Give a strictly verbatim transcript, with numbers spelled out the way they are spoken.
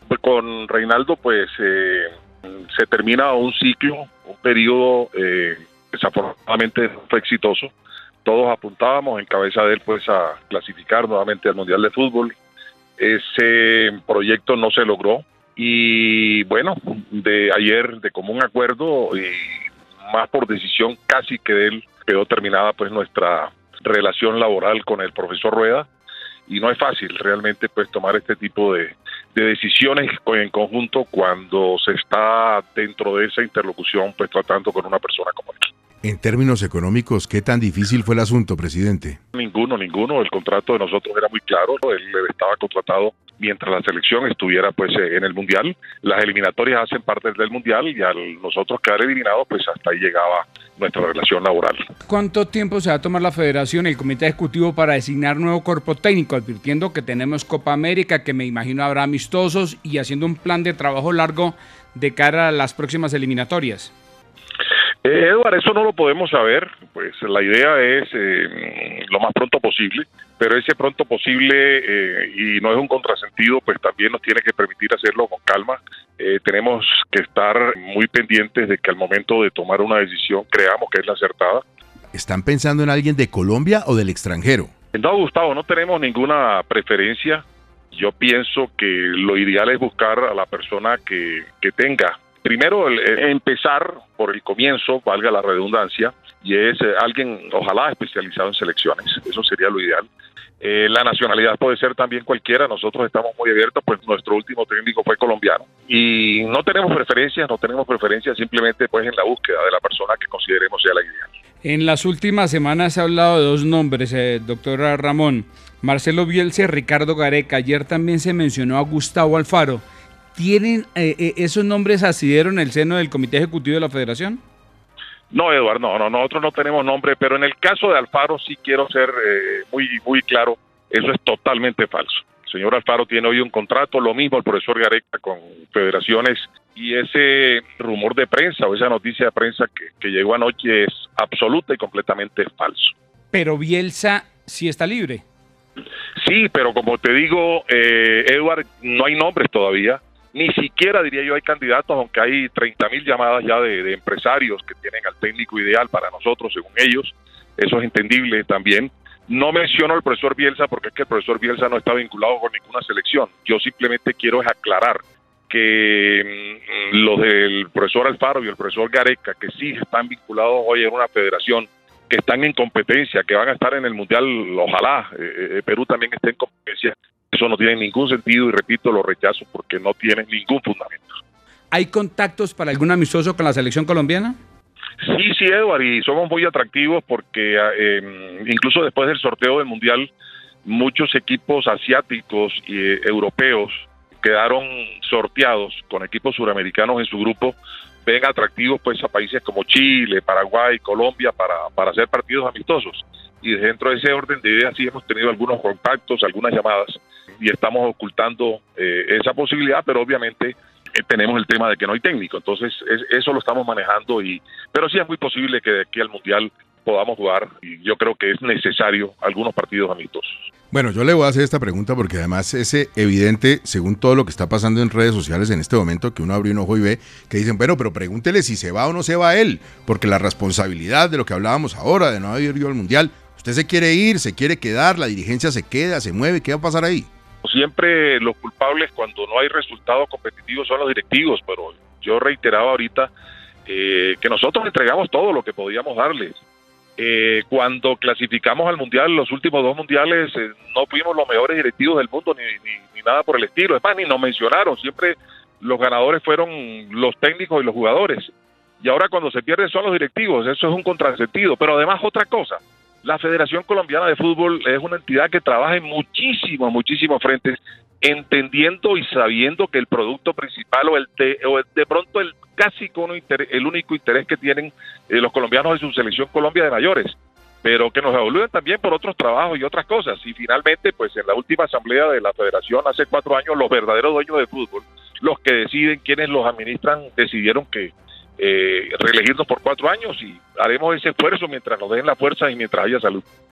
Pues con Reinaldo, pues eh, se termina un ciclo, un periodo eh, desafortunadamente no fue exitoso. Todos apuntábamos en cabeza de él pues a clasificar nuevamente al Mundial de Fútbol. Ese proyecto no se logró y bueno, de ayer de común acuerdo y más por decisión casi que de él quedó terminada pues nuestra relación laboral con el profesor Rueda. Y no es fácil realmente pues tomar este tipo de, de decisiones en conjunto cuando se está dentro de esa interlocución pues tratando con una persona como él. En términos económicos, ¿qué tan difícil fue el asunto, presidente? Ninguno, ninguno. El contrato de nosotros era muy claro. Él, él estaba contratado mientras la selección estuviera pues en el Mundial. Las eliminatorias hacen parte del Mundial y al nosotros quedar eliminados pues hasta ahí llegaba nuestra relación laboral. ¿Cuánto tiempo se va a tomar la federación y el comité ejecutivo para designar nuevo cuerpo técnico, advirtiendo que tenemos Copa América, que me imagino habrá amistosos y haciendo un plan de trabajo largo de cara a las próximas eliminatorias? Eh, Eduardo, eso no lo podemos saber, pues la idea es eh, lo más pronto posible, pero ese pronto posible, eh, y no es un contrasentido, pues también nos tiene que permitir hacerlo con calma. Eh, tenemos que estar muy pendientes de que al momento de tomar una decisión creamos que es la acertada. ¿Están pensando en alguien de Colombia o del extranjero? No, Gustavo, no tenemos ninguna preferencia. Yo pienso que lo ideal es buscar a la persona que, que tenga primero, el, el empezar por el comienzo, valga la redundancia, y es eh, alguien, ojalá, especializado en selecciones. Eso sería lo ideal. Eh, la nacionalidad puede ser también cualquiera. Nosotros estamos muy abiertos, pues nuestro último técnico fue colombiano. Y no tenemos preferencias, no tenemos preferencias, simplemente pues en la búsqueda de la persona que consideremos sea la ideal. En las últimas semanas se ha hablado de dos nombres, eh, doctor Ramón. Marcelo Bielsa y Ricardo Gareca. Ayer también se mencionó a Gustavo Alfaro. ¿Tienen eh, eh, esos nombres asidieron en el seno del Comité Ejecutivo de la Federación? No, Eduardo, no, no, nosotros no tenemos nombre, pero en el caso de Alfaro sí quiero ser eh, muy, muy claro, eso es totalmente falso. El señor Alfaro tiene hoy un contrato, lo mismo el profesor Gareca con federaciones, y ese rumor de prensa o esa noticia de prensa que, que llegó anoche es absoluta y completamente falso. Pero Bielsa sí está libre. Sí, pero como te digo, eh, Eduardo, no hay nombres todavía. Ni siquiera, diría yo, hay candidatos, aunque hay treinta mil llamadas ya de, de empresarios que tienen al técnico ideal para nosotros, según ellos. Eso es entendible también. No menciono al profesor Bielsa porque es que el profesor Bielsa no está vinculado con ninguna selección. Yo simplemente quiero es aclarar que mmm, los del profesor Alfaro y el profesor Gareca, que sí están vinculados hoy en una federación, que están en competencia, que van a estar en el Mundial, ojalá, eh, Perú también esté en competencia. Eso no tiene ningún sentido y repito, lo rechazo porque no tiene ningún fundamento. ¿Hay contactos para algún amistoso con la selección colombiana? Sí, sí, Eduardo, y somos muy atractivos porque eh, incluso después del sorteo del Mundial, muchos equipos asiáticos y eh, europeos quedaron sorteados con equipos suramericanos en su grupo. Ven atractivos pues a países como Chile, Paraguay, Colombia para, para hacer partidos amistosos. Y dentro de ese orden de ideas sí hemos tenido algunos contactos, algunas llamadas, y estamos ocultando eh, esa posibilidad, pero obviamente eh, tenemos el tema de que no hay técnico, entonces es, eso lo estamos manejando, y pero sí es muy posible que de aquí al Mundial podamos jugar, y yo creo que es necesario algunos partidos amistosos. Bueno, yo le voy a hacer esta pregunta porque además es evidente, según todo lo que está pasando en redes sociales en este momento, que uno abre un ojo y ve, que dicen, bueno, pero pregúntele si se va o no se va él, porque la responsabilidad de lo que hablábamos ahora, de no haber ido al Mundial, usted se quiere ir, se quiere quedar, la dirigencia se queda, se mueve, ¿qué va a pasar ahí? Siempre los culpables cuando no hay resultados competitivos son los directivos, pero yo reiteraba ahorita eh, que nosotros entregamos todo lo que podíamos darles. Eh, cuando clasificamos al Mundial, los últimos dos Mundiales, eh, no fuimos los mejores directivos del mundo, ni, ni, ni nada por el estilo. Es más, ni nos mencionaron. Siempre los ganadores fueron los técnicos y los jugadores. Y ahora cuando se pierden son los directivos. Eso es un contrasentido. Pero además otra cosa, la Federación Colombiana de Fútbol es una entidad que trabaja en muchísimos, muchísimos frentes, entendiendo y sabiendo que el producto principal o el de, o de pronto el casi con el único interés que tienen eh, los colombianos es su selección Colombia de mayores, pero que nos evalúen también por otros trabajos y otras cosas. Y finalmente, pues en la última asamblea de la federación hace cuatro años, los verdaderos dueños del fútbol, los que deciden, quienes los administran, decidieron que eh, reelegirnos por cuatro años, y haremos ese esfuerzo mientras nos den la fuerza y mientras haya salud.